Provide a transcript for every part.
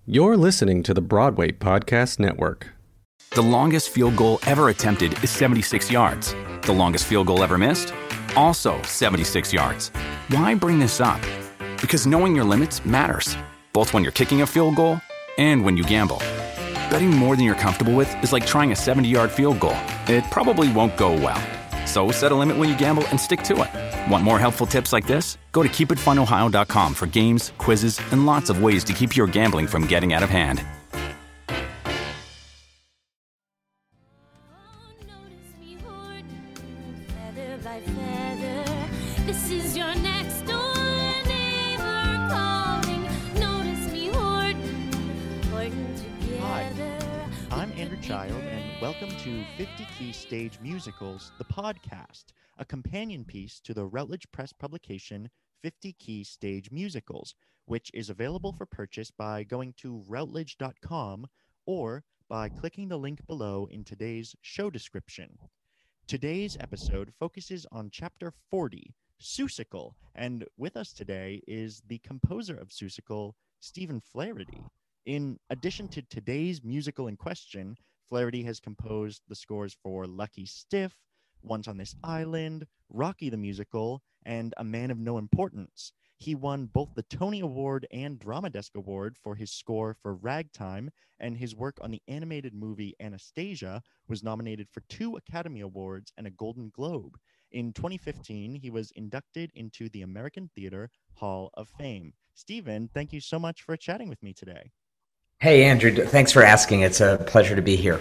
You're listening to the Broadway Podcast Network. The longest field goal ever attempted is 76 yards. The longest field goal ever missed? Also 76 yards. Why bring this up? Because knowing your limits matters, both when you're kicking a field goal and when you gamble. Betting more than you're comfortable with is like trying a 70-yard field goal. It probably won't go well. So set a limit when you gamble and stick to it. Want more helpful tips like this? Go to keepitfunohio.com for games, quizzes, and lots of ways to keep your gambling from getting out of hand. Welcome to 50 Key Stage Musicals, the podcast, a companion piece to the Routledge Press publication 50 Key Stage Musicals, which is available for purchase by going to routledge.com or by clicking the link below in today's show description. Today's episode focuses on Chapter 40, Seussical, and with us today is the composer of Seussical, Stephen Flaherty. In addition to today's musical in question, Flaherty has composed the scores for Lucky Stiff, Once on This Island, Rocky the Musical, and A Man of No Importance. He won both the Tony Award and Drama Desk Award for his score for Ragtime, and his work on the animated movie Anastasia was nominated for 2 Academy Awards and a Golden Globe. In 2015, he was inducted into the American Theater Hall of Fame. Stephen, thank you so much for chatting with me today. Hey, Andrew, thanks for asking. It's a pleasure to be here.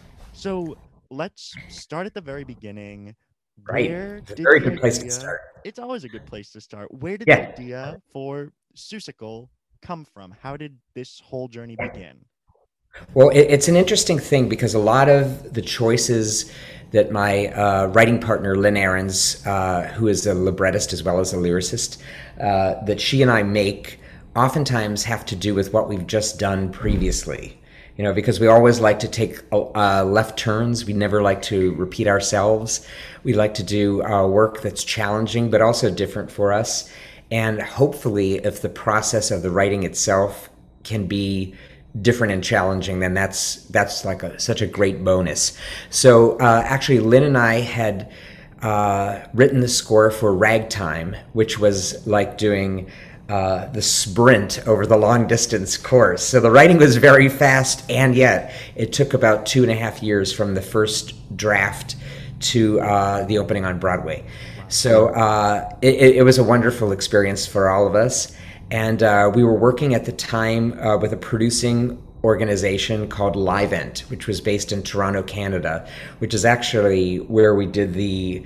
So let's start at the very beginning. Right. It's a very good place to start. It's always a good place to start. Where did the idea for Seussical come from? How did this whole journey begin? Well, it's an interesting thing because a lot of the choices that my writing partner, Lynn Ahrens, who is a librettist as well as a lyricist, that she and I make oftentimes have to do with what we've just done previously, because we always like to take left turns. We never like to repeat ourselves. We like to do work that's challenging, but also different for us. And hopefully, if the process of the writing itself can be different and challenging, then that's like such a great bonus. So actually, Lynn and I had written the score for Ragtime, which was like doing the sprint over the long distance course. So the writing was very fast, and yet it took about 2.5 years from the first draft to the opening on Broadway. So it was a wonderful experience for all of us. And we were working at the time with a producing organization called Livent, which was based in Toronto, Canada, which is actually where we did the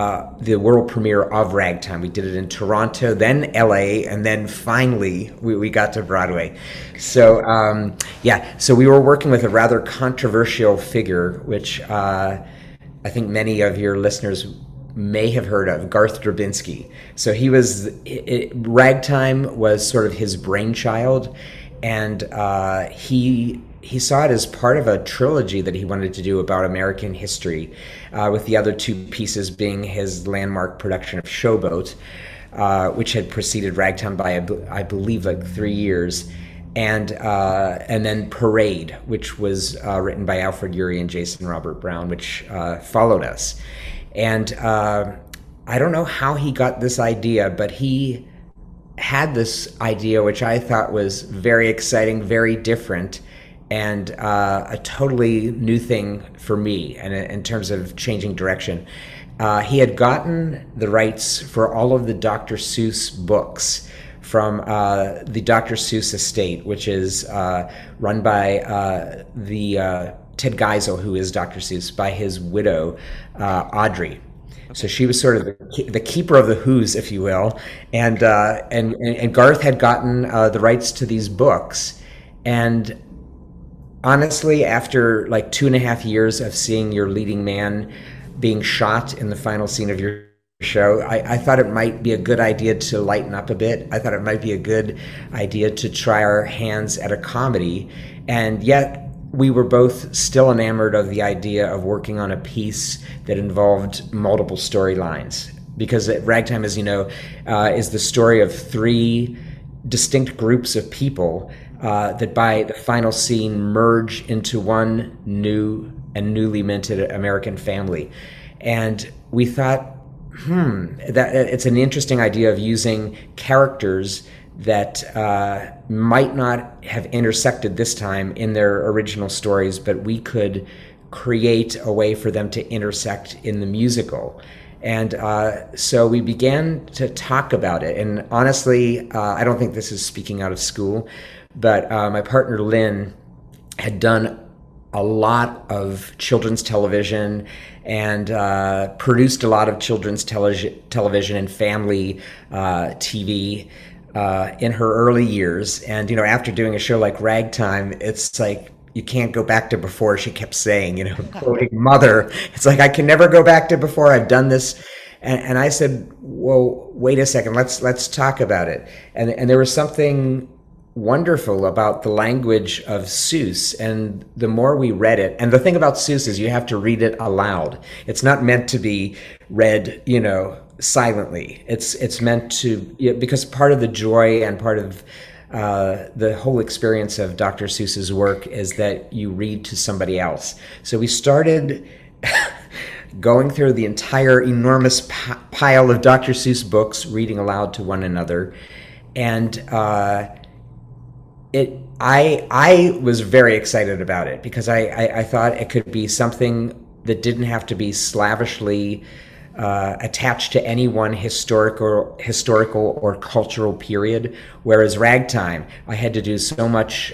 world premiere of Ragtime. We did it in Toronto, then LA, and then finally we got to Broadway. So so we were working with a rather controversial figure, which I think many of your listeners may have heard of, Garth Drabinsky. So Ragtime was sort of his brainchild, and he saw it as part of a trilogy that he wanted to do about American history, with the other 2 pieces being his landmark production of Showboat, which had preceded Ragtime by, I believe, like 3 years, and then Parade, which was written by Alfred Ury and Jason Robert Brown, which followed us. And I don't know how he got this idea, but he had this idea, which I thought was very exciting, very different, and a totally new thing for me, and in terms of changing direction. He had gotten the rights for all of the Dr. Seuss books from the Dr. Seuss estate, which is run by the Ted Geisel, who is Dr. Seuss, by his widow, Audrey. So she was sort of the keeper of the Who's, if you will, and Garth had gotten the rights to these books. And honestly, after like 2.5 years of seeing your leading man being shot in the final scene of your show, I thought it might be a good idea to lighten up a bit. I thought it might be a good idea to try our hands at a comedy, and yet we were both still enamored of the idea of working on a piece that involved multiple storylines. Because Ragtime, as you know, is the story of 3 distinct groups of people that by the final scene merge into one new and newly minted American family. And we thought, that it's an interesting idea of using characters that might not have intersected this time in their original stories, but we could create a way for them to intersect in the musical. And so we began to talk about it. And honestly, I don't think this is speaking out of school, but my partner Lynn had done a lot of children's television and produced a lot of children's television and family TV in her early years. And, after doing a show like Ragtime, it's like, you can't go back to before, she kept saying, quoting Mother. It's like, I can never go back to before. I've done this. And I said, well, wait a second, let's talk about it. And there was something wonderful about the language of Seuss. And the more we read it, and the thing about Seuss is you have to read it aloud. It's not meant to be read, silently. It's meant to, because part of the joy and part of the whole experience of Dr. Seuss's work is that you read to somebody else. So we started going through the entire enormous pile of Dr. Seuss books, reading aloud to one another. And I was very excited about it because I thought it could be something that didn't have to be slavishly attached to any one historical or cultural period. Whereas Ragtime, I had to do so much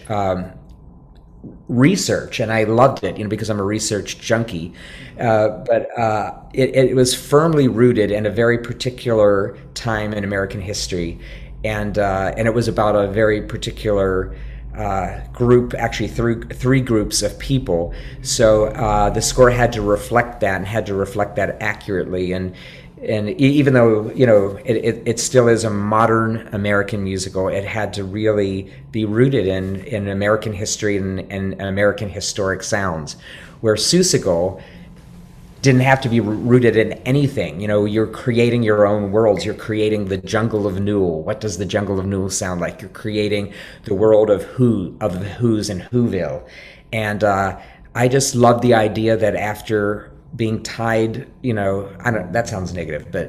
research, and I loved it, because I'm a research junkie. But it was firmly rooted in a very particular time in American history, and it was about a very particular group, actually three groups of people. So the score had to reflect that and had to reflect that accurately. And even though, it still is a modern American musical, it had to really be rooted in American history and American historic sounds, where Seussical didn't have to be rooted in anything. You're creating your own worlds. You're creating the Jungle of Newell. What does the Jungle of Newell sound like? You're creating the world of the Who's in Whoville. And I just love the idea that after being tied, that sounds negative, but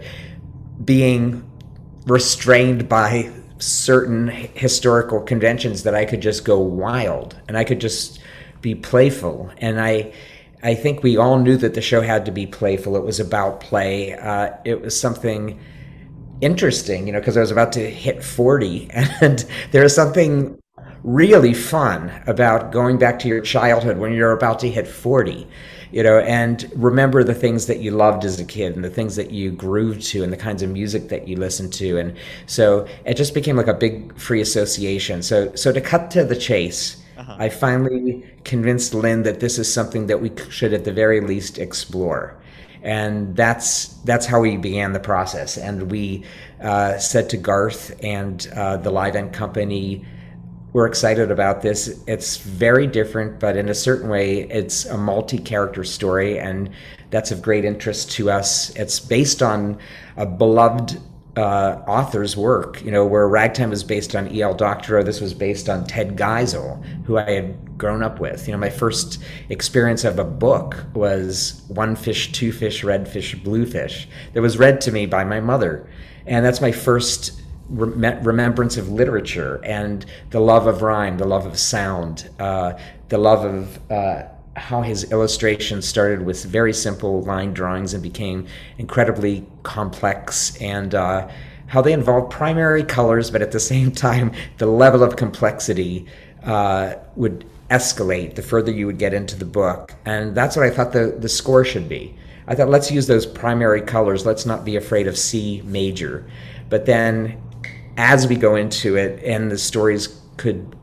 being restrained by certain historical conventions, that I could just go wild and I could just be playful. And I think we all knew that the show had to be playful. It was about play. It was something interesting, because I was about to hit 40, and there is something really fun about going back to your childhood when you're about to hit 40, and remember the things that you loved as a kid and the things that you grooved to and the kinds of music that you listened to. And so it just became like a big free association. So to cut to the chase, I finally convinced Lynn that this is something that we should at the very least explore. And that's how we began the process. And we said to Garth and the Live End Company, we're excited about this. It's very different, but in a certain way, it's a multi-character story, and that's of great interest to us. It's based on a beloved author's work, where Ragtime was based on E.L. Doctorow. This was based on Ted Geisel, who I had grown up with. My first experience of a book was One Fish, Two Fish, Red Fish, Blue Fish, that was read to me by my mother. And that's my first remembrance of literature and the love of rhyme, the love of sound, the love of how his illustrations started with very simple line drawings and became incredibly complex, and how they involved primary colors, but at the same time, the level of complexity would escalate the further you would get into the book. And that's what I thought the score should be. I thought, let's use those primary colors. Let's not be afraid of C major. But then as we go into it and the stories could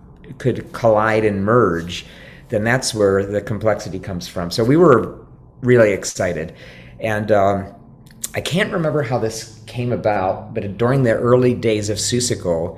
collide and merge, then that's where the complexity comes from. So we were really excited. And I can't remember how this came about, but during the early days of Seussical,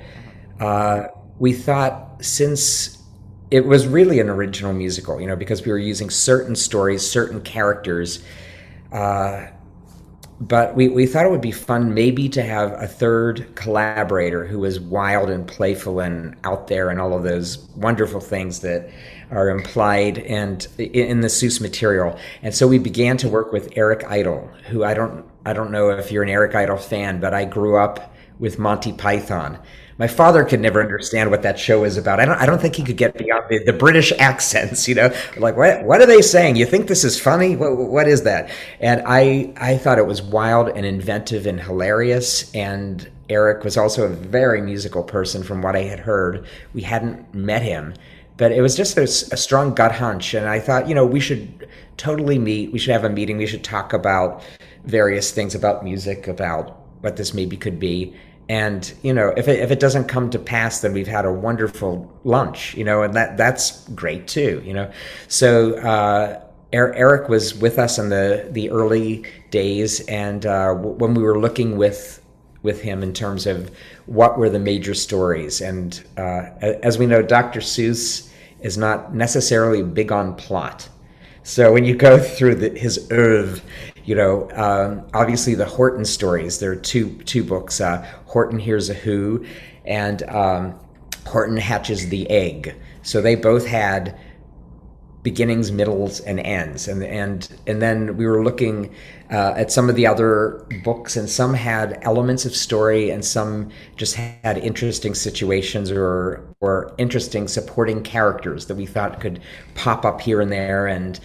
we thought, since it was really an original musical, because we were using certain stories, certain characters, but we thought it would be fun maybe to have a third collaborator who was wild and playful and out there and all of those wonderful things that are implied and in the Seuss material. And so we began to work with Eric Idle, who I don't know if you're an Eric Idle fan, but I grew up with Monty Python. My father could never understand what that show is about. I don't think he could get beyond the British accents, like what are they saying? You think this is funny? What is that? And I thought it was wild and inventive and hilarious. And Eric was also a very musical person from what I had heard. We hadn't met him, but it was just a strong gut hunch. And I thought, we should totally meet. We should have a meeting. We should talk about various things about music, about what this maybe could be. And, if it doesn't come to pass, then we've had a wonderful lunch, and that's great too, So Eric was with us in the early days, and when we were looking with him in terms of what were the major stories. And as we know, Dr. Seuss is not necessarily big on plot. So when you go through his oeuvre, obviously the Horton stories, there are two books, Horton Hears a Who and Horton Hatches the Egg. So they both had beginnings, middles, and ends. And then we were looking at some of the other books, and some had elements of story and some just had interesting situations or interesting supporting characters that we thought could pop up here and there. And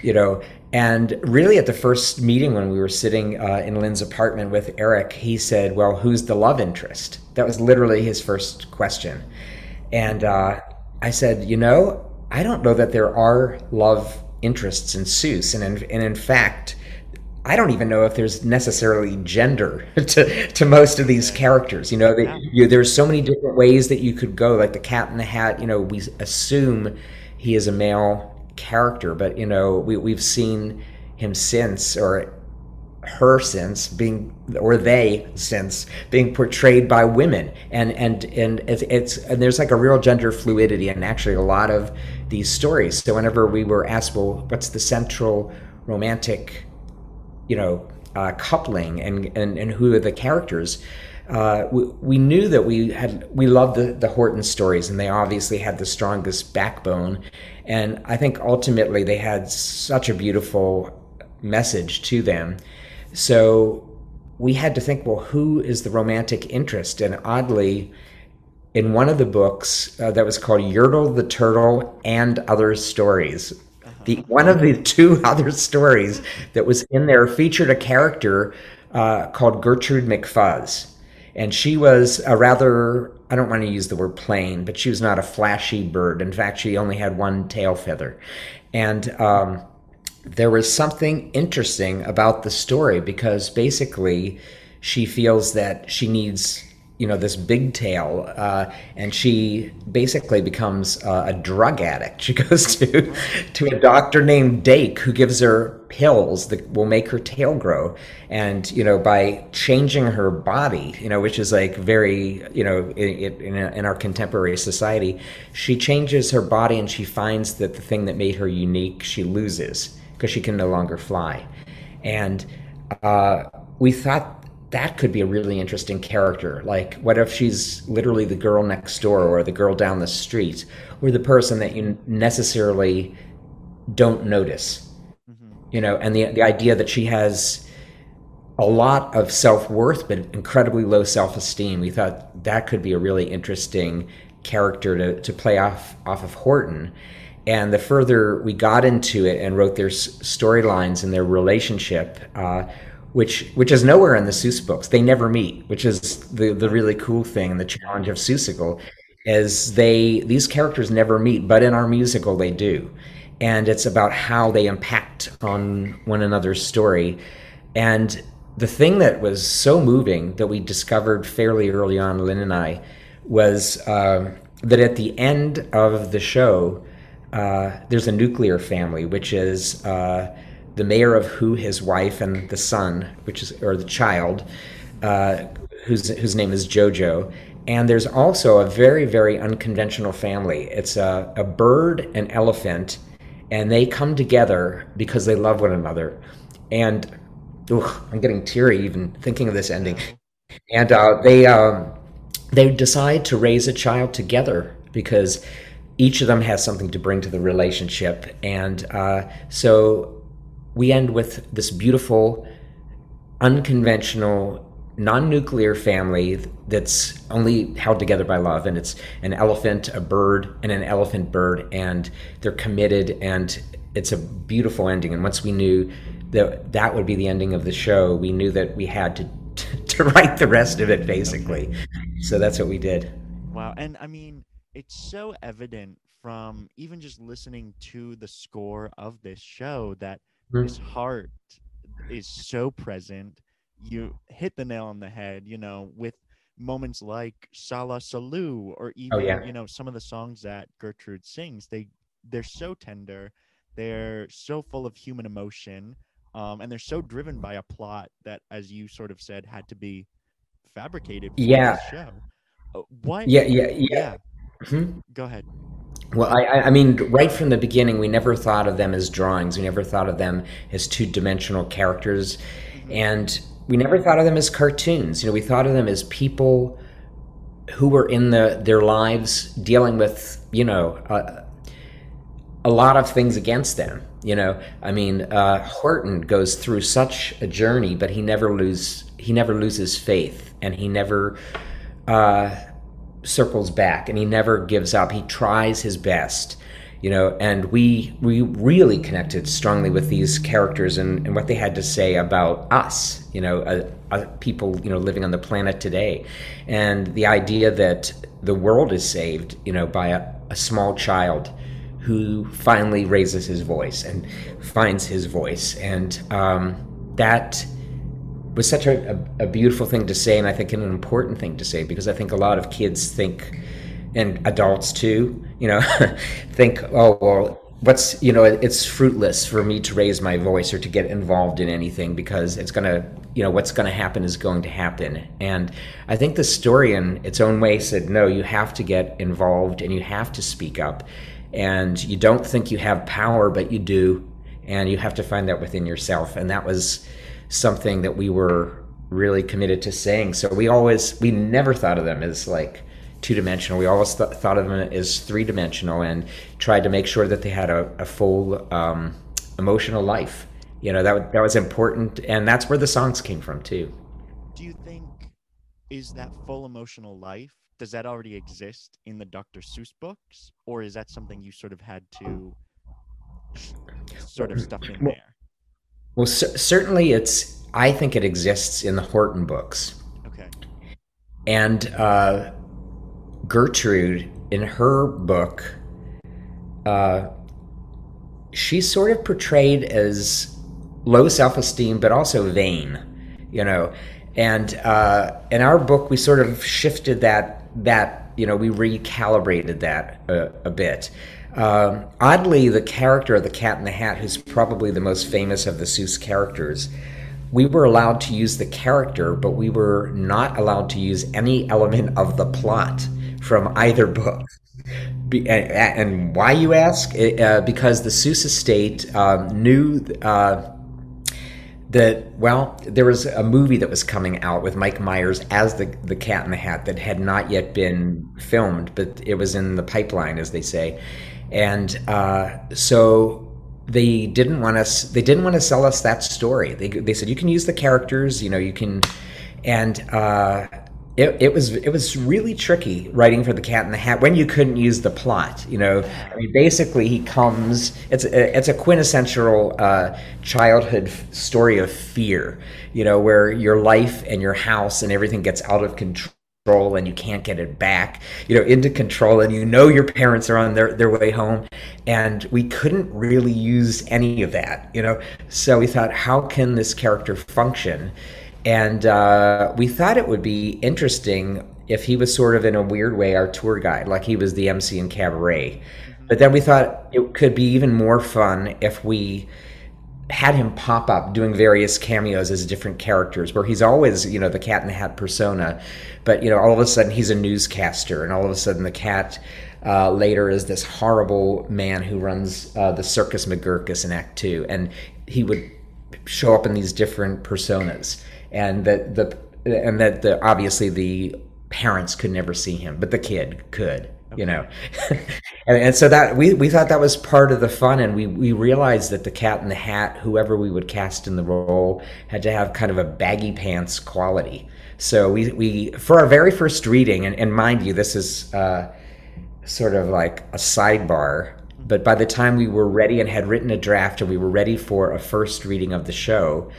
really at the first meeting when we were sitting in Lynn's apartment with Eric, he said, well, who's the love interest? That was literally his first question. And I said, I don't know that there are love interests in Seuss. And in fact, I don't even know if there's necessarily gender to most of these characters. There's so many different ways that you could go, like the Cat in the Hat. We assume he is a male character, but we've seen him since, or her since being, or they since being portrayed by women, and there's like a real gender fluidity in actually a lot of these stories. So whenever we were asked, well, what's the central romantic coupling and who are the characters, we knew that we loved the Horton stories, and they obviously had the strongest backbone. And I think ultimately they had such a beautiful message to them. So we had to think, well, who is the romantic interest? And oddly, in one of the books that was called Yertle the Turtle and Other Stories, one of the two other stories that was in there featured a character called Gertrude McFuzz. And she was a rather, I don't want to use the word plain, but she was not a flashy bird. In fact, she only had one tail feather. And there was something interesting about the story, because basically she feels that she needs this big tail, and she basically becomes a drug addict. She goes to a doctor named Dake, who gives her pills that will make her tail grow. And, by changing her body, which is like very, in our contemporary society, she changes her body and she finds that the thing that made her unique, she loses because she can no longer fly. And we thought that could be a really interesting character. Like, what if she's literally the girl next door, or the girl down the street, or the person that you necessarily don't notice? And the idea that she has a lot of self-worth but incredibly low self-esteem. We thought that could be a really interesting character to play off of Horton. And the further we got into it and wrote their storylines and their relationship, which is nowhere in the Seuss books. They never meet, which is the really cool thing and the challenge of Seussical, is these characters never meet, but in our musical they do. And it's about how they impact on one another's story. And the thing that was so moving that we discovered fairly early on, Lynn and I, was that at the end of the show, there's a nuclear family, which is the mayor of Who, his wife, and the son, or the child, whose name is Jojo. And there's also a very, very unconventional family. It's a bird, an elephant, and they come together because they love one another. And I'm getting teary even thinking of this ending. No. And they decide to raise a child together because each of them has something to bring to the relationship. And so we end with this beautiful, unconventional, non-nuclear family that's only held together by love. And it's an elephant, a bird, and an elephant bird. And they're committed, and it's a beautiful ending. And once we knew that that would be the ending of the show, we knew that we had to write the rest of it, basically. So that's what we did. Wow. And I mean, it's so evident from even just listening to the score of this show that this heart is so present. You hit the nail on the head, with moments like Sala Salu, or even, some of the songs that Gertrude sings. They're so tender. They're so full of human emotion. And they're so driven by a plot that, as you sort of said, had to be fabricated for this show. What? Yeah. Mm-hmm. Go ahead. Well, I mean, right from the beginning, we never thought of them as drawings. We never thought of them as two-dimensional characters. And we never thought of them as cartoons. We thought of them as people who were in their lives dealing with, a lot of things against them. I mean, Horton goes through such a journey, but he never loses faith, and he never circles back, and he never gives up. He tries his best, and we really connected strongly with these characters and what they had to say about us, people, living on the planet today, and the idea that the world is saved, by a small child who finally raises his voice and finds his voice. And that was such a beautiful thing to say, and I think an important thing to say, because I think a lot of kids think, and adults too, think, oh, well, it's fruitless for me to raise my voice or to get involved in anything, because it's going to, what's going to happen is going to happen. And I think the story in its own way said, no, you have to get involved and you have to speak up. And you don't think you have power, but you do, and you have to find that within yourself. And that was something that we were really committed to saying. So we never thought of them as like two-dimensional. We always thought of them as three-dimensional, and tried to make sure that they had a full emotional life. That was important, and that's where the songs came from too. Do you think, is that full emotional life, does that already exist in the Dr. Seuss books, or is that something you sort of had to sort of stuff in there? Well, certainly I think it exists in the Horton books. Okay. And Gertrude, in her book, she's sort of portrayed as low self-esteem, but also vain, And in our book, we sort of shifted that we recalibrated that a bit. Oddly, the character of the Cat in the Hat, who's probably the most famous of the Seuss characters, we were allowed to use the character, but we were not allowed to use any element of the plot from either book. And why, you ask? Because the Seuss estate knew there was a movie that was coming out with Mike Myers as the Cat in the Hat that had not yet been filmed, but it was in the pipeline, as they say. And so they didn't want to sell us that story. They said, you can use the characters, you can, and it was really tricky writing for the Cat in the Hat when you couldn't use the plot. I mean, basically he comes. It's a quintessential childhood story of fear. Where your life and your house and everything gets out of control and you can't get it back. Into control, and your parents are on their way home, and we couldn't really use any of that. So we thought, how can this character function? And we thought it would be interesting if he was sort of, in a weird way, our tour guide, like he was the MC in Cabaret. Mm-hmm. But then we thought it could be even more fun if we had him pop up doing various cameos as different characters, where he's always, the Cat in the Hat persona, but, all of a sudden he's a newscaster, and all of a sudden the cat later is this horrible man who runs the Circus McGurkus in Act 2, and he would show up in these different personas, and that obviously the parents could never see him, but the kid could. Okay. You know, and so that we thought that was part of the fun, and we realized that the Cat in the Hat, whoever we would cast in the role, had to have kind of a baggy pants quality. So we for our very first reading, and mind you, this is sort of like a sidebar, but by the time we were ready and had written a draft and we were ready for a first reading of the show,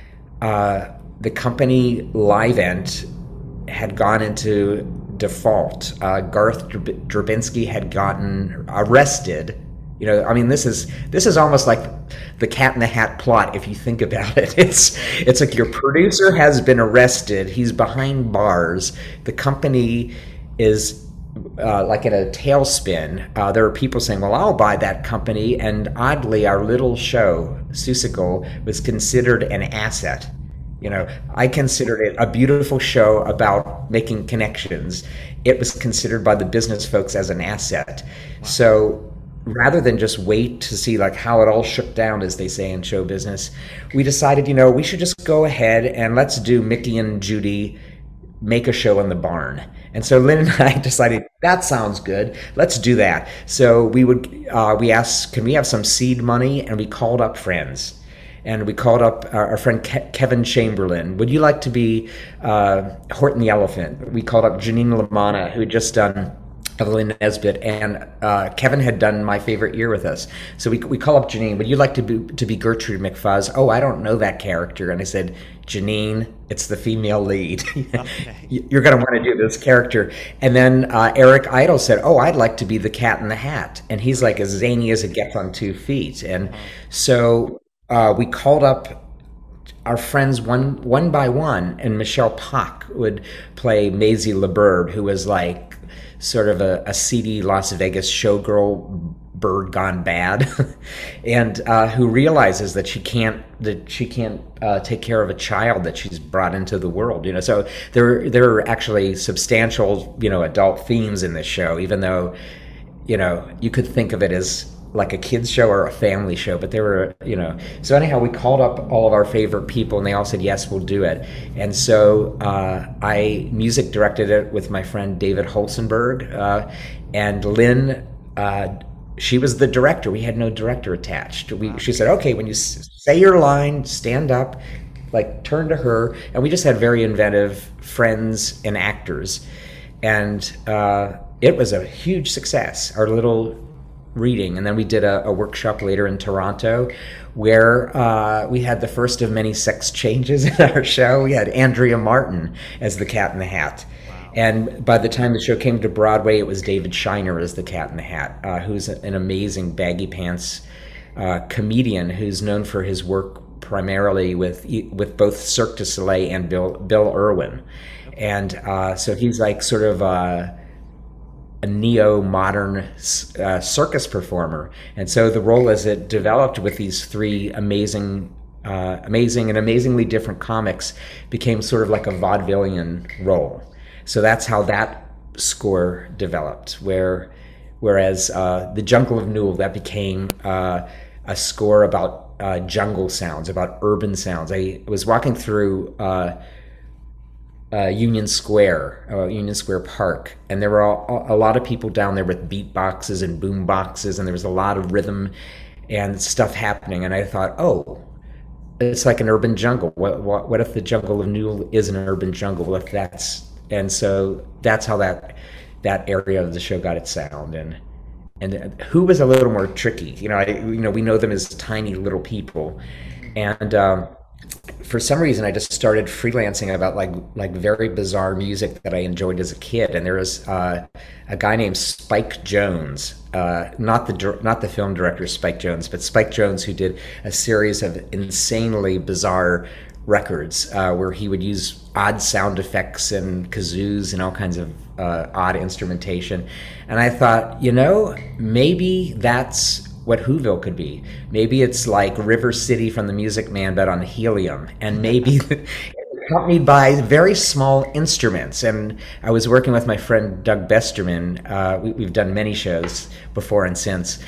the company Livent had gone into default. Garth Drabinsky had gotten arrested. You know, I mean, this is almost like the Cat in the Hat plot if you think about it. It's like your producer has been arrested. He's behind bars. The company is like in a tailspin. There are people saying, well, I'll buy that company. And oddly, our little show, Seussical, was considered an asset. You know, I considered it a beautiful show about making connections. It was considered by the business folks as an asset. Wow. So rather than just wait to see like how it all shook down, as they say in show business, we decided, you know, we should just go ahead and let's do Mickey and Judy make a show in the barn. And so Lynn and I decided that sounds good. Let's do that. So we asked, can we have some seed money? And we called up friends. And we called up our friend Kevin Chamberlain. Would you like to be Horton the Elephant? We called up Janine Lamanna, who had just done Evelyn Nesbit, and Kevin had done My Favorite Year with us. So we call up Janine. Would you like to be Gertrude McFuzz? Oh, I don't know that character. And I said, Janine, it's the female lead. Okay. You're going to want to do this character. And then Eric Idle said, oh, I'd like to be the Cat in the Hat. And he's like as zany as it gets on 2 feet. And so we called up our friends one by one, and Michelle Pock would play Maisie LeBird, who was like sort of a seedy Las Vegas showgirl bird gone bad, and who realizes that she can't take care of a child that she's brought into the world. You know, so there are actually substantial, you know, adult themes in this show, even though, you know, you could think of it as like a kid's show or a family show, but there were, you know. So anyhow, we called up all of our favorite people, and they all said, yes, we'll do it. And so I music directed it with my friend David Holzenberg, and Lynn, she was the director. We had no director attached. She said, okay, when you say your line, stand up, like turn to her. And we just had very inventive friends and actors. And it was a huge success, our little reading. And then we did a workshop later in Toronto where we had the first of many sex changes in our show. We had Andrea Martin as the Cat in the Hat. Wow. And by the time the show came to Broadway, it was David Shiner as the Cat in the Hat, who's an amazing baggy pants comedian who's known for his work primarily with both Cirque du Soleil and Bill Irwin. And so he's like sort of a neo-modern circus performer. And so the role as it developed with these three amazing and amazingly different comics became sort of like a vaudevillian role. So that's how that score developed, whereas The Jungle of Newell, that became a score about jungle sounds, about urban sounds. I was walking through Union Square Park, and there were a lot of people down there with beatboxes and boom boxes, and there was a lot of rhythm and stuff happening. And I thought, oh, it's like an urban jungle. What if the Jungle of Newell is an urban jungle? And so that's how that area of the show got its sound. And Who was a little more tricky. You know, we know them as tiny little people, and for some reason, I just started freelancing about like very bizarre music that I enjoyed as a kid. And there was a guy named Spike Jones, not the film director Spike Jones, but Spike Jones, who did a series of insanely bizarre records where he would use odd sound effects and kazoos and all kinds of odd instrumentation. And I thought, you know, maybe that's what Whoville could be. Maybe it's like River City from The Music Man, but on helium, and maybe accompanied by very small instruments. And I was working with my friend Doug Besterman. We've done many shows before and since,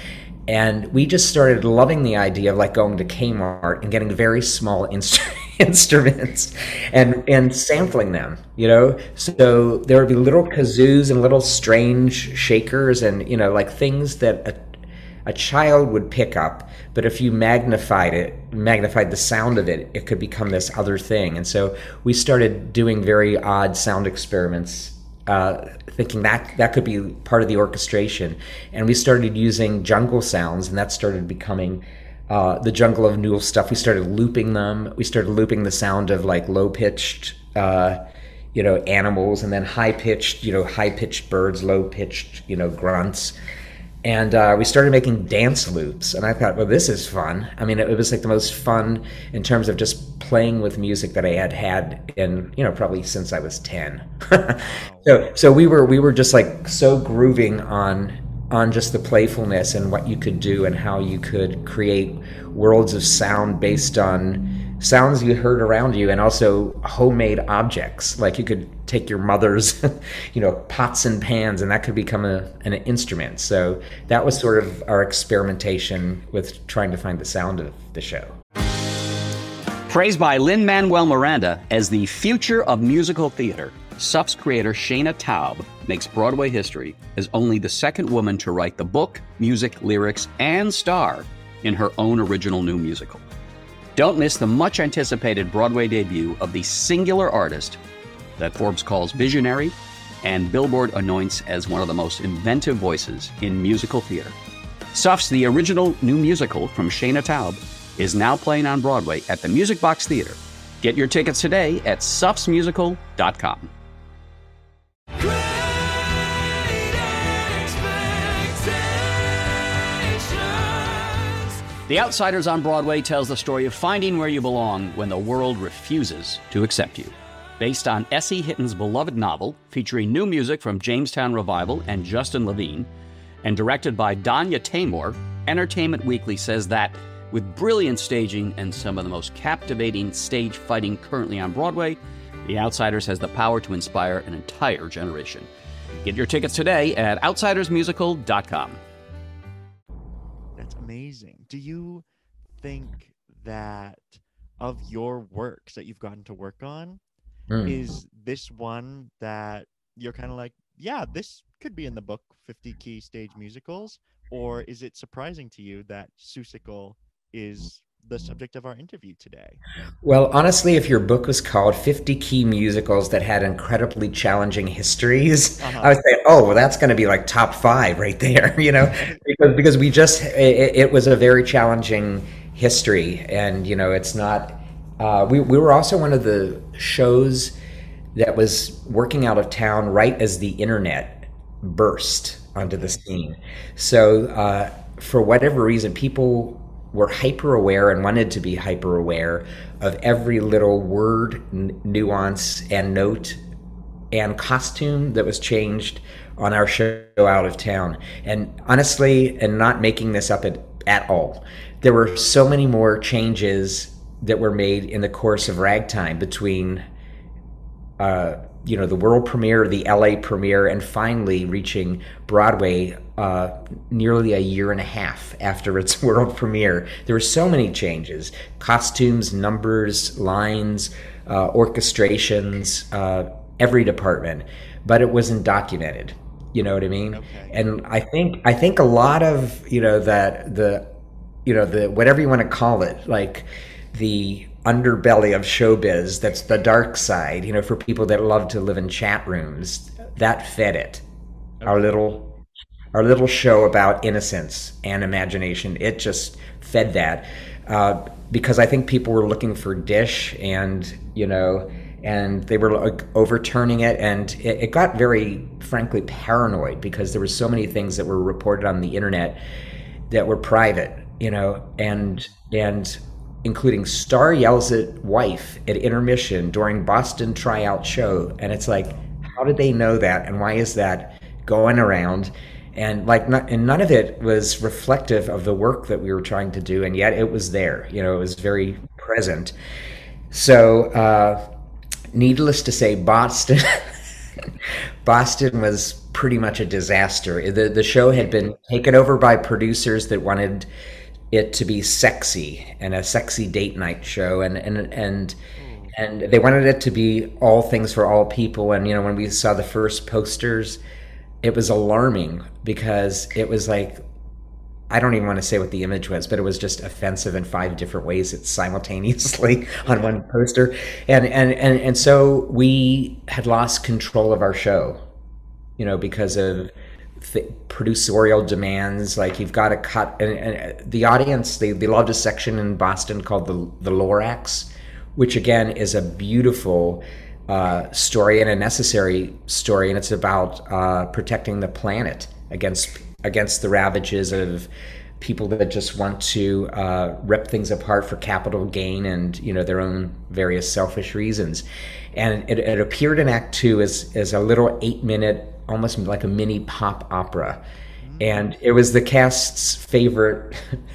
And we just started loving the idea of like going to Kmart and getting very small instruments and sampling them, you know? So there would be little kazoos and little strange shakers and, you know, like things that a child would pick up, but if you magnified the sound of it, it could become this other thing. And so we started doing very odd sound experiments, thinking that could be part of the orchestration. And we started using jungle sounds, and that started becoming the Jungle of Newell stuff. We started looping them. We started looping the sound of like low-pitched, animals, and then high-pitched birds, low-pitched, grunts. And we started making dance loops, and I thought, well, this is fun. I mean, it was like the most fun in terms of just playing with music that I had in, probably since I was 10. So we were just like so grooving on just the playfulness and what you could do and how you could create worlds of sound based on sounds you heard around you, and also homemade objects. Like you could take your mother's, pots and pans, and that could become an instrument. So that was sort of our experimentation with trying to find the sound of the show. Praised by Lin-Manuel Miranda as the future of musical theater, SUF's creator Shaina Taub makes Broadway history as only the second woman to write the book, music, lyrics, and star in her own original new musical. Don't miss the much-anticipated Broadway debut of the singular artist that Forbes calls visionary and Billboard anoints as one of the most inventive voices in musical theater. SUF's The Original New Musical from Shaina Taub is now playing on Broadway at the Music Box Theater. Get your tickets today at sufsmusical.com. The Outsiders on Broadway tells the story of finding where you belong when the world refuses to accept you. Based on S.E. Hitton's beloved novel, featuring new music from Jamestown Revival and Justin Levine, and directed by Danya Taymor, Entertainment Weekly says that, with brilliant staging and some of the most captivating stage fighting currently on Broadway, The Outsiders has the power to inspire an entire generation. Get your tickets today at outsidersmusical.com. That's amazing. Do you think that of your works that you've gotten to work on, is this one that you're kind of like, yeah, this could be in the book, 50 Key Stage Musicals? Or is it surprising to you that Seussical is the subject of our interview today? Well, honestly, if your book was called 50 Key Musicals that had incredibly challenging histories, I would say, oh, well, that's going to be like top 5 right there, because we just, it was a very challenging history. And, it's not, we were also one of the shows that was working out of town right as the internet burst onto the scene. So for whatever reason, people were hyper aware and wanted to be hyper aware of every little word, nuance, and note and costume that was changed on our show out of town. And honestly, and not making this up at all, there were so many more changes that were made in the course of Ragtime between the world premiere, the LA premiere, and finally reaching Broadway nearly a year and a half after its world premiere. There were so many changes: costumes, numbers, lines, orchestrations, every department. But it wasn't documented. You know what I mean? Okay. And I think a lot of the whatever you want to call it, like the underbelly of showbiz, that's the dark side, for people that love to live in chat rooms, that fed it. Okay. Our little show about innocence and imagination, it just fed that, because I think people were looking for dish, and they were overturning it, and it got very, frankly, paranoid, because there were so many things that were reported on the internet that were private, and including star yells at wife at intermission during Boston tryout show. And it's like, how did they know that? And why is that going around? And none of it was reflective of the work that we were trying to do. And yet it was there, it was very present. So, needless to say, Boston was pretty much a disaster. The show had been taken over by producers that wanted it to be sexy and a sexy date night show, and they wanted it to be all things for all people. And when we saw the first posters, it was alarming because it was like, I don't even want to say what the image was, but it was just offensive in 5 different ways. It's simultaneously on one poster, and so we had lost control of our show, because of producerial demands. Like, you've got to cut, and the audience, they loved a section in Boston called the Lorax, which again is a beautiful story and a necessary story, and it's about protecting the planet against the ravages of people that just want to rip things apart for capital gain and their own various selfish reasons. And it appeared in Act 2 as a little 8-minute, almost like a mini pop opera, and it was the cast's favorite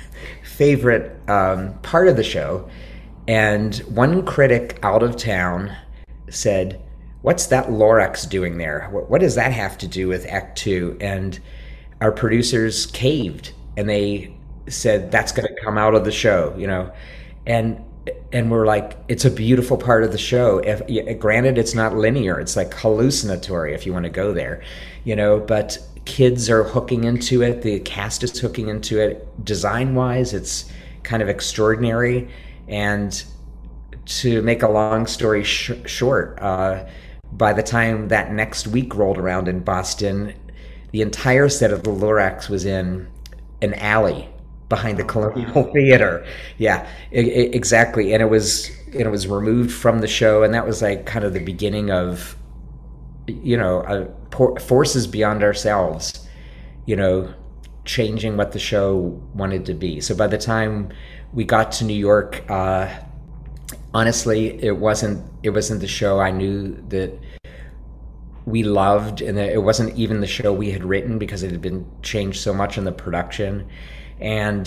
part of the show. And one critic out of town said, "What's that Lorax doing there? What does that have to do with Act 2?" And our producers caved, and they said, "That's going to come out of the show," and we're like, it's a beautiful part of the show. Granted, it's not linear; it's like hallucinatory if you want to go there, But kids are hooking into it. The cast is hooking into it. Design-wise, it's kind of extraordinary. And to make a long story short, by the time that next week rolled around in Boston, the entire set of the Lorax was in an alley behind the Colonial Theater. Yeah, exactly. And it was removed from the show, and that was like kind of the beginning of, forces beyond ourselves, changing what the show wanted to be. So by the time we got to New York, honestly, it wasn't the show I knew that we loved, and it wasn't even the show we had written because it had been changed so much in the production. And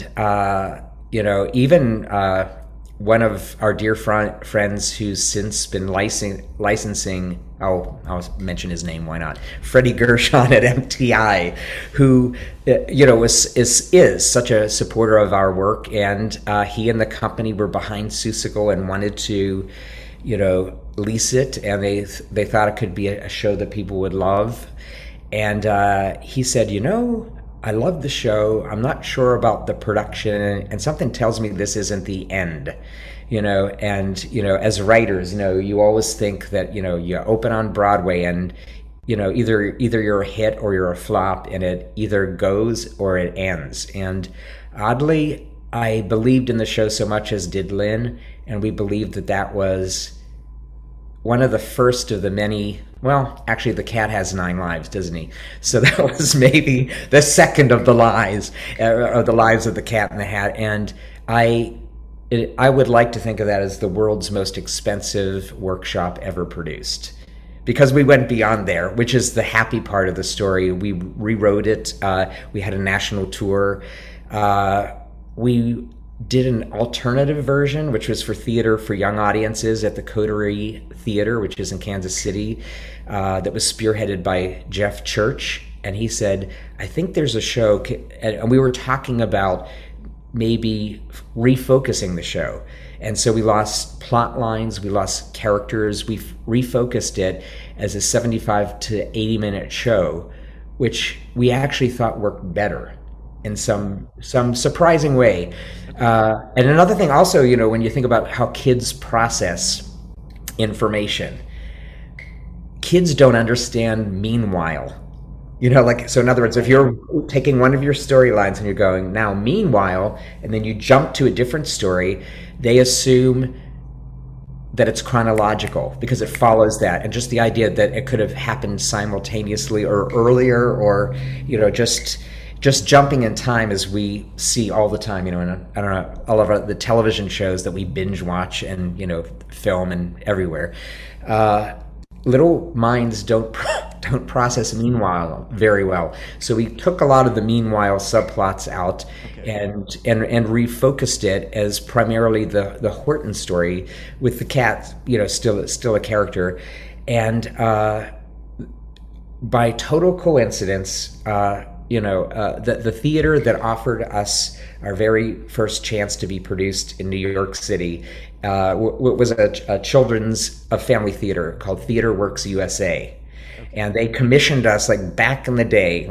even one of our dear friends who's since been licensing, I'll mention his name, why not? Freddie Gershon at MTI, who is such a supporter of our work, and he and the company were behind Seussical and wanted to lease it, and they thought it could be a show that people would love. And he said, I love the show. I'm not sure about the production, and something tells me this isn't the end. As writers, you always think that, you open on Broadway and, either you're a hit or you're a flop, and it either goes or it ends. And oddly, I believed in the show so much, as did Lynn, and we believed that was one of the first of the many. Well, actually, the cat has 9 lives, doesn't he? So that was maybe the second of the lives, or the lives of the Cat in the Hat. And I would like to think of that as the world's most expensive workshop ever produced, because we went beyond there, which is the happy part of the story. We rewrote it. We had a national tour. We did an alternative version, which was for theater for young audiences at the Coterie Theater, which is in Kansas City, that was spearheaded by Jeff Church. And he said, I think there's a show, and we were talking about maybe refocusing the show. And so we lost plot lines, we lost characters, we refocused it as a 75 to 80 minute show, which we actually thought worked better in some surprising way. And another thing also, when you think about how kids process information, kids don't understand meanwhile. So in other words, if you're taking one of your storylines and you're going, now meanwhile, and then you jump to a different story, they assume that it's chronological because it follows that. And just the idea that it could have happened simultaneously or earlier, or, just jumping in time, as we see all the time, in I don't know, all of the television shows that we binge watch and, film and everywhere. Little minds don't process meanwhile very well. So we took a lot of the meanwhile subplots out, and refocused it as primarily the Horton story, with the cat, still a character. And by total coincidence, the theater that offered us our very first chance to be produced in New York City was a children's family theater called Theater Works USA. And they commissioned us, like back in the day,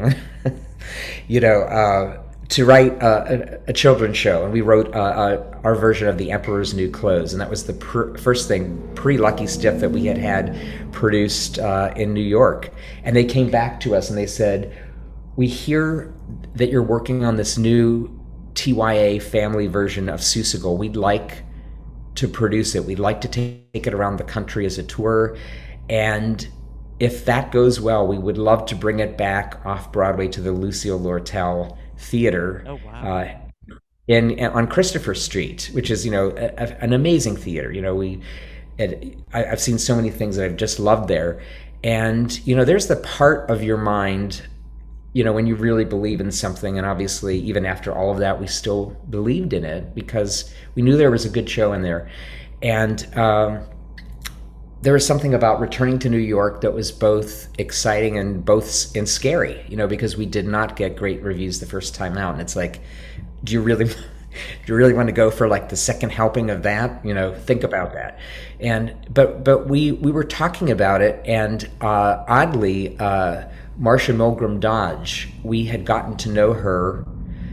to write a children's show. And we wrote our version of The Emperor's New Clothes. And that was the first thing, pre-Lucky Stiff, that we had produced in New York. And they came back to us and they said, we hear that you're working on this new TYA family version of Seussical. We'd like to produce it. We'd like to take it around the country as a tour. And if that goes well, we would love to bring it back off Broadway to the Lucille Lortel Theater. Oh, wow. On Christopher Street, which is, an amazing theater. I've seen so many things that I've just loved there. And, there's the part of your mind, when you really believe in something, and obviously even after all of that, we still believed in it because we knew there was a good show in there. And there was something about returning to New York that was both exciting and scary, because we did not get great reviews the first time out. And it's like, do you really want to go for like the second helping of that? Think about that. But we were talking about it, and oddly, Marcia Milgram Dodge, we had gotten to know her.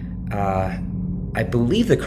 I believe the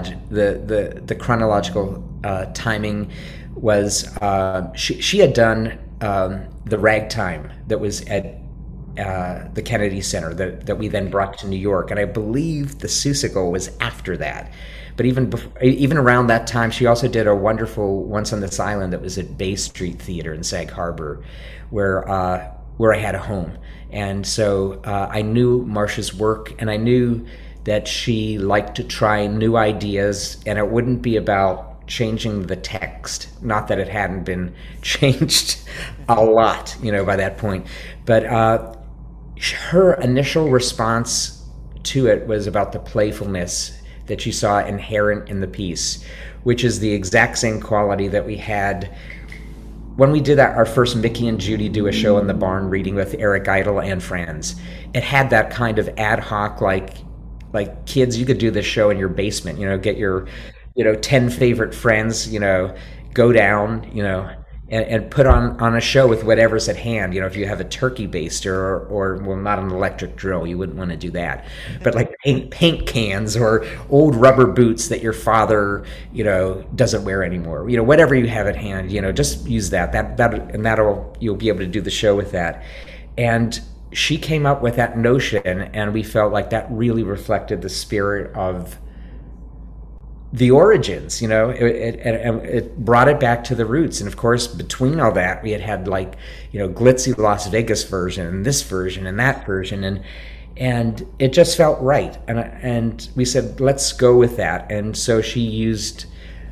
chronological timing was she had done the Ragtime that was at the Kennedy Center that we then brought to New York, and I believe the Seussical was after that. But even around that time, she also did a wonderful Once on This Island that was at Bay Street Theater in Sag Harbor, where I had a home. And so I knew Marcia's work, and I knew that she liked to try new ideas, and it wouldn't be about changing the text. Not that it hadn't been changed a lot, by that point. But her initial response to it was about the playfulness that she saw inherent in the piece, which is the exact same quality that we had when we did our first Mickey and Judy Do a Show in the Barn reading with Eric Idle and friends. It had that kind of ad hoc, like kids, you could do this show in your basement, get your 10 favorite friends, go down, and put on a show with whatever's at hand. If you have a turkey baster or not an electric drill, you wouldn't want to do that. But like paint cans or old rubber boots that your father, doesn't wear anymore. Whatever you have at hand, just use that. You'll be able to do the show with that. And she came up with that notion, and we felt like that really reflected the spirit of the origins. It brought it back to the roots. And of course, between all that, we had glitzy Las Vegas version and this version and that version, and it just felt right. And we said, let's go with that. And so she used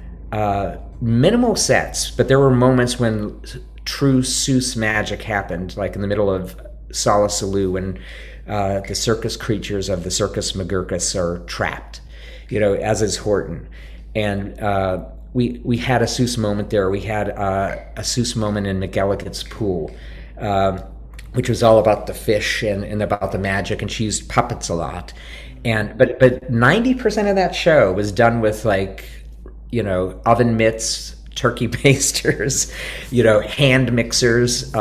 minimal sets, but there were moments when true Seuss magic happened, like in the middle of Solace Salou, when the circus creatures of the Circus McGurkus are trapped, as is Horton. And we had a Seuss moment there. We had a Seuss moment in McElligot's Pool, which was all about the fish and about the magic, and she used puppets a lot. But 90% of that show was done with oven mitts, turkey basters, hand mixers,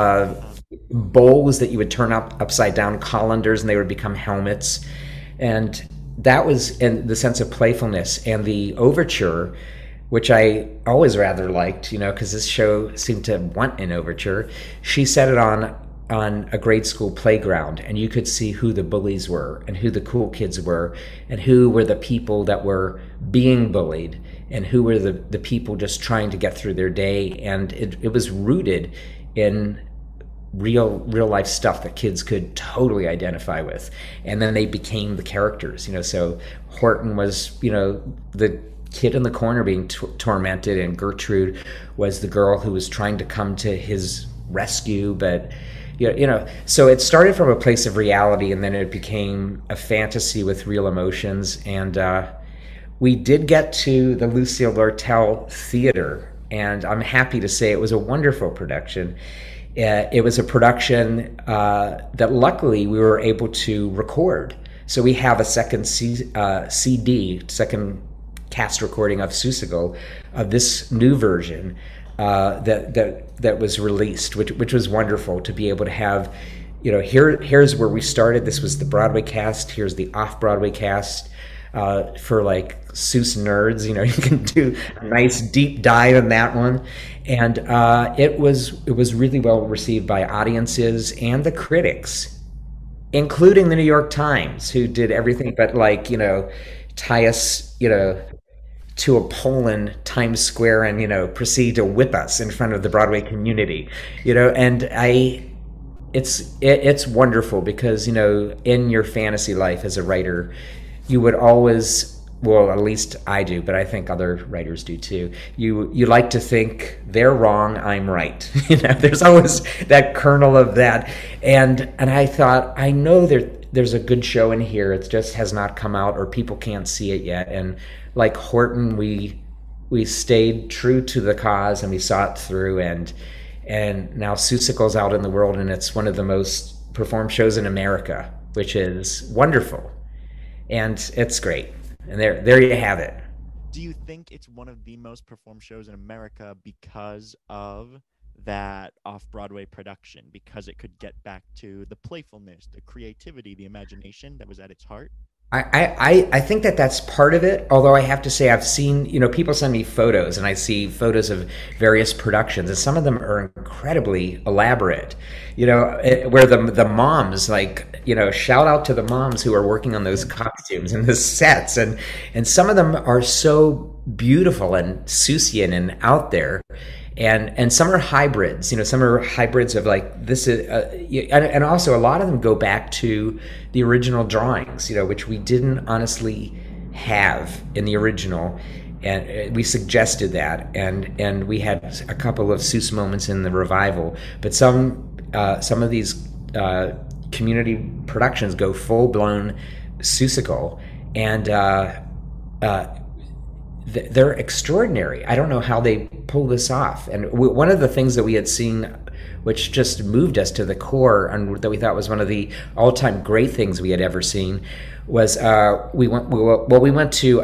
bowls that you would turn upside down, colanders, and they would become helmets. And that was in the sense of playfulness. And the overture, which I always rather liked, because this show seemed to want an overture, she set it on a grade school playground, and you could see who the bullies were and who the cool kids were and who were the people that were being bullied and who were the people just trying to get through their day. And it was rooted in real life stuff that kids could totally identify with. And then they became the characters, so Horton was, the kid in the corner being tormented, and Gertrude was the girl who was trying to come to his rescue. But so it started from a place of reality, and then it became a fantasy with real emotions. And we did get to the Lucille Lortel Theater, and I'm happy to say it was a wonderful production. It was a production that luckily we were able to record. So we have a second CD, second cast recording of Seussical, of this new version that was released, which was wonderful to be able to have. Here's where we started. This was the Broadway cast. Here's the off-Broadway cast. For like Seuss nerds, you can do a nice deep dive in that one, and it was really well received by audiences and the critics, including the New York Times, who did everything but tie us to a pole in Times Square and proceed to whip us in front of the Broadway community, and it's wonderful because in your fantasy life as a writer, you would always, well, at least I do, but I think other writers do too. You like to think they're wrong, I'm right. There's always that kernel of that, and I thought, I know there's a good show in here. It just has not come out, or people can't see it yet. And like Horton, we stayed true to the cause and we saw it through. And now Seussical's out in the world, and it's one of the most performed shows in America, which is wonderful. And it's great. And there you have it. Do you think it's one of the most performed shows in America because of that off-Broadway production, because it could get back to the playfulness, the creativity, the imagination that was at its heart? I think that's part of it, although I have to say I've seen, people send me photos, and I see photos of various productions, and some of them are incredibly elaborate, where the moms, shout out to the moms who are working on those costumes and the sets, and some of them are so beautiful and Seussian and out there. And some are hybrids, some are hybrids of like this is, and also a lot of them go back to the original drawings, which we didn't honestly have in the original, and we suggested that, and we had a couple of Seuss moments in the revival, but some of these community productions go full blown Seussical, and they're extraordinary. I don't know how they pull this off. And one of the things that we had seen, which just moved us to the core, and that we thought was one of the all-time great things we had ever seen, was we went to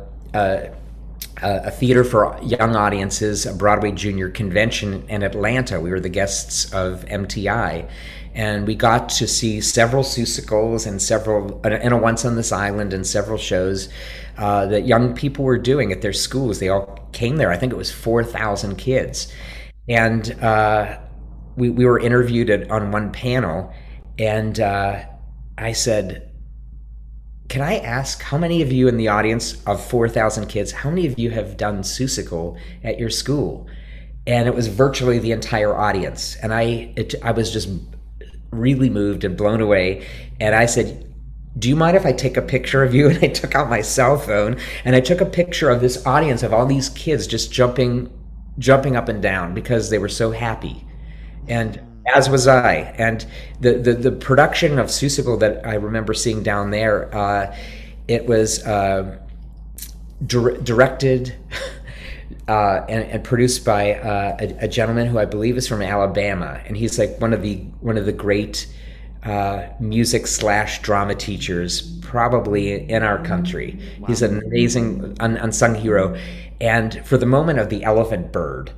a theater for young audiences, a Broadway Junior Convention in Atlanta. We were the guests of MTI. And we got to see several Seussicals and a Once on This Island, and several shows that young people were doing at their schools. They all came there. I think it was 4,000 kids. And we were interviewed on one panel, and I said, can I ask how many of you in the audience of 4,000 kids, how many of you have done Seussical at your school? And it was virtually the entire audience. And I was just really moved and blown away. And I said, do you mind if I take a picture of you? And I took out my cell phone and I took a picture of this audience of all these kids just jumping up and down because they were so happy. And as was I. And the production of Seussical that I remember seeing down there, it was directed and produced by a gentleman who I believe is from Alabama, and he's like one of the great music/drama teachers probably in our country. Wow. He's an amazing unsung hero. And for the moment of the elephant bird,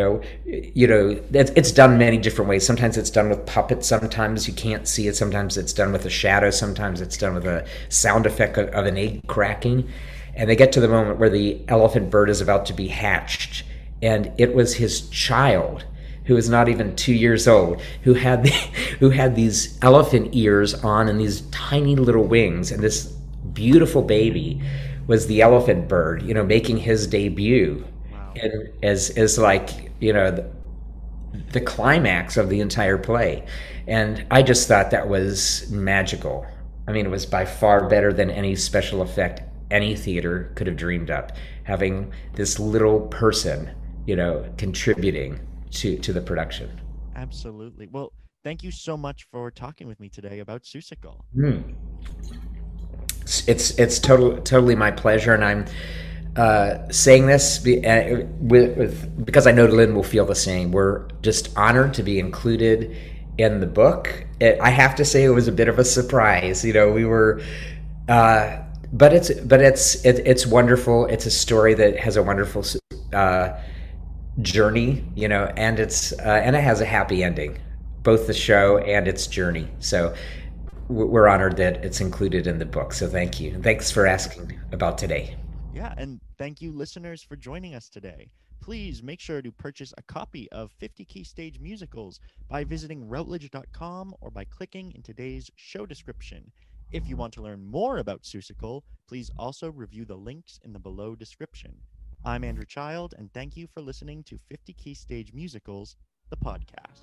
it's done many different ways. Sometimes it's done with puppets, sometimes you can't see it, sometimes it's done with a shadow, sometimes it's done with a sound effect of an egg cracking. And they get to the moment where the elephant bird is about to be hatched, and it was his child, who is not even 2 years old, who had these elephant ears on and these tiny little wings, and this beautiful baby was the elephant bird, making his debut. Wow. And as like, the climax of the entire play. And I just thought that was magical. I mean, it was by far better than any special effect any theater could have dreamed up, having this little person, contributing to the production. Absolutely. Well, thank you so much for talking with me today about Seussical. It's totally my pleasure, and I'm saying this because I know Lynn will feel the same. We're just honored to be included in the book. I have to say it was a bit of a surprise. We were, but it's wonderful. It's a story that has a wonderful journey, and and it has a happy ending, both the show and its journey. So we're honored that it's included in the book. So thank you. And thanks for asking about today. Yeah, and thank you, listeners, for joining us today. Please make sure to purchase a copy of 50 Key Stage Musicals by visiting Routledge.com or by clicking in today's show description. If you want to learn more about Seussical, please also review the links in the below description. I'm Andrew Child, and thank you for listening to 50 Key Stage Musicals, the podcast.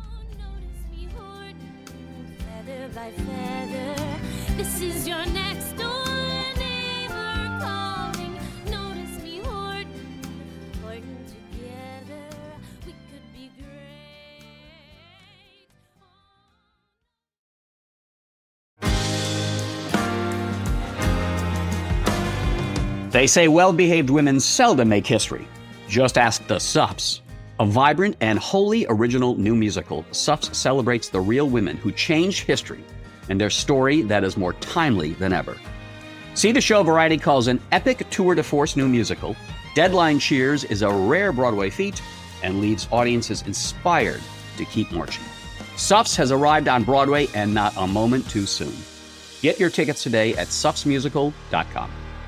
Feather by feather, this is your next door neighbor calling. Notice me hoarding together, we could be great. They say well-behaved women seldom make history. Just ask the Sups. A vibrant and wholly original new musical, Sups celebrates the real women who changed history and their story that is more timely than ever. See the show Variety calls an epic tour de force new musical. Deadline cheers is a rare Broadway feat and leaves audiences inspired to keep marching. Sups has arrived on Broadway and not a moment too soon. Get your tickets today at supsmusical.com.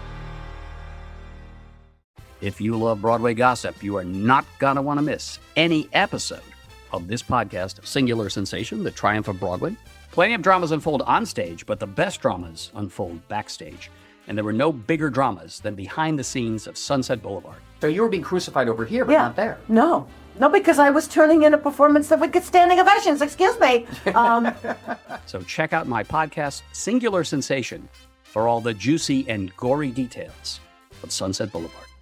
If you love Broadway gossip, you are not going to want to miss any episode of this podcast, Singular Sensation, The Triumph of Broadway. Plenty of dramas unfold on stage, but the best dramas unfold backstage. And there were no bigger dramas than behind the scenes of Sunset Boulevard. So you were being crucified over here, but not there. No, because I was turning in a performance that would get standing ovations. Excuse me. So check out my podcast, Singular Sensation, for all the juicy and gory details of Sunset Boulevard.